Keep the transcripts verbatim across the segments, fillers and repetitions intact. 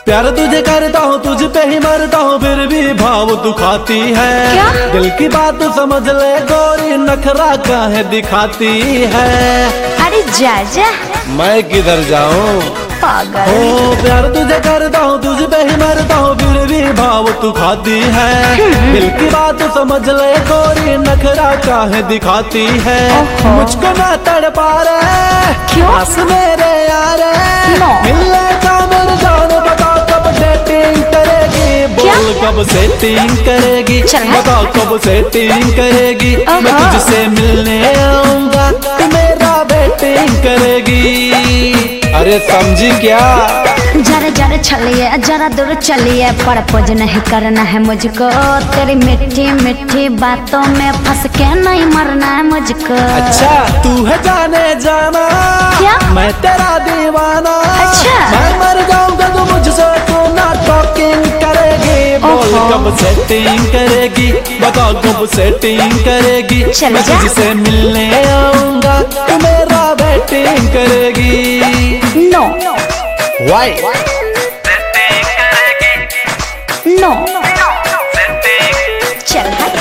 प्यार तुझे करता हूँ, तुझ पे ही मरता हूँ, फिर भी भाव तू खाती है। क्या? दिल की बात तू समझ ले गोरी, नखरा काहे दिखाती है। अरे जा जा, मैं किधर जाऊँ पागल। ओ प्यार तुझे करता हूँ, तुझ पे ही मरता हूँ, फिर भी भाव तू खाती है। दिल की बात तू समझ ले गोरी, नखरा काहे दिखाती है। मुझको ना तड़पा रहे क्यों? पास मेरे यार नो। मिलने का मेरे जान, बता कब डेटिंग करेगी, बोल कब सेटिंग करेगी, बता कब सेटिंग करेगी। मैं तुझसे मिलने आऊंगा, तू मेरा वेटिंग करेगी। अरे समझी क्या? जरा जरा चलिए, जरा दूर चलिए, प्रपोज नहीं करना है मुझको। तेरी मीठी मीठी बातों में फंस के नहीं मरना है मुझको। अच्छा तू है जाने जाना, क्या? मैं तेरा दीवाना। अच्छा। मैं मर जाऊंगा तो मुझसे तू ना टॉकिंग करेगी, बोल कब सेटिंग करेगी, बता कब सेटिंग करेगी। चल मैं जा। तुझसे मिलने आऊंगा, तू मेरा वेटिंग करेगी। No Why? नो चल हट।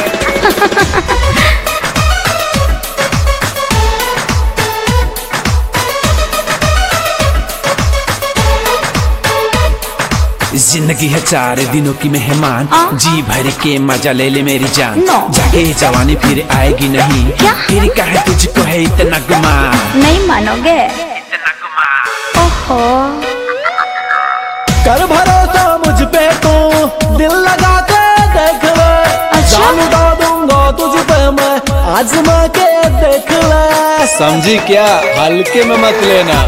जिंदगी है चार दिनों की मेहमान, जी भर के मजा ले ले मेरी जान। No. जाके जवानी फिर आएगी नहीं, क्या? फिर कहे तुझको है इतना गुमान। नहीं मानोगे? ओहो, कर भरोसा मुझ पे तू, दिल लगा के देख ले। अच्छा? जान उड़ा दूंगा तुझ पे मैं, आजमा के देख ले। समझी क्या? हल्के में मत लेना।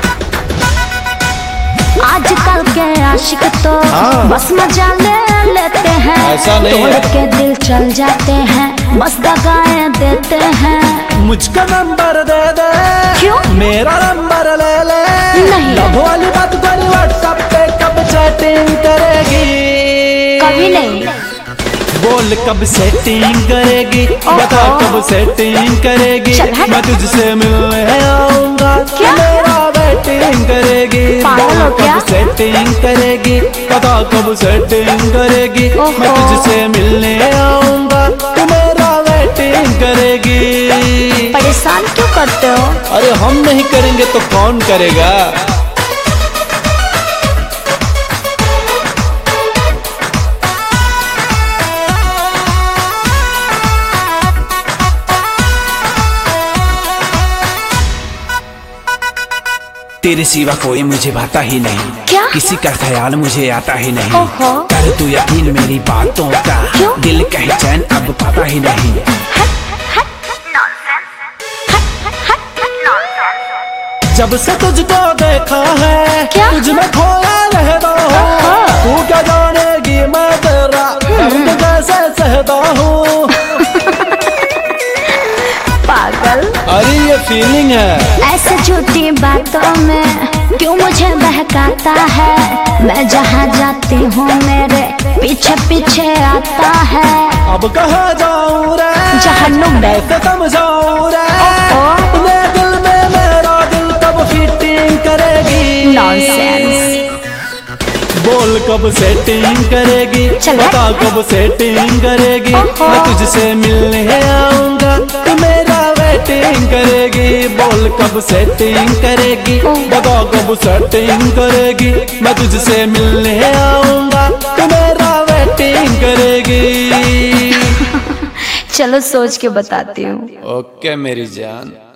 आजकल के आशिक तो हाँ। बस मजा ले लेते हैं, ऐसा नहीं तोड़ है। के दिल चल जाते हैं, बस दगाएं देते हैं। मुझका नंबर दे दे, क्यों? मेरा नंबर ले ले। नहीं। लव वाली बात करी व्हाट्सएप पे, कब चैटिंग करेगी? कभी नहीं। बोल कब सेटिंग करेगी, बता कब सेटिंग करेगी। चल हट। मैं तुझसे मिलने आऊंगा, क्या? मेरा वेटिंग करेगी। पागल बोल हो क्या? कब सेटिंग करेगी, बता कब सेटिंग करेगी। मैं ओहो। तुझसे मिलने आऊंगा, तू मेरा वेटिंग करेगी। परेशान क्यों करते हो? अरे हम नहीं करेंगे तो कौन करेगा? तेरे सिवा कोई मुझे भाता ही नहीं, क्या? किसी का ख्याल मुझे आता ही नहीं। ओहो। कर तू यकीन मेरी बातों का, क्यों? दिल कहे चैन अब पाता ही नहीं। जब से तुझको देखा है, क्या? तुझ में खोया रहता हूँ। तू क्या जानेगी मैं तेरा दर्द कैसे सहता हूँ। पागल, अरे ये फीलिंग है। ऐसे झूठी बातों में क्यों मुझे बहकाता है? मैं जहाँ जाती हूँ मेरे पीछे पीछे आता है। अब कहाँ जाऊँ रे, जहन्नुम में। कैसे समझाऊँ रे, ओहो। अपने दिल में मेरा दिल कब फिटिंग करेगी। नॉनसेंस। बोल कब सेटिंग करेगी, चल बता कब सेटिंग करेगी। ओहो। मैं तुझसे मिलने आऊंगा, तू मेरा वेटिंग करेगी। बोल कब सेटिंग करेगी, बता कब सेटिंग करेगी। मैं तुझसे मिलने आऊंगा, तू मेरा वेटिंग करेगी। चलो सोच के बताती हूँ। ओके मेरी जान।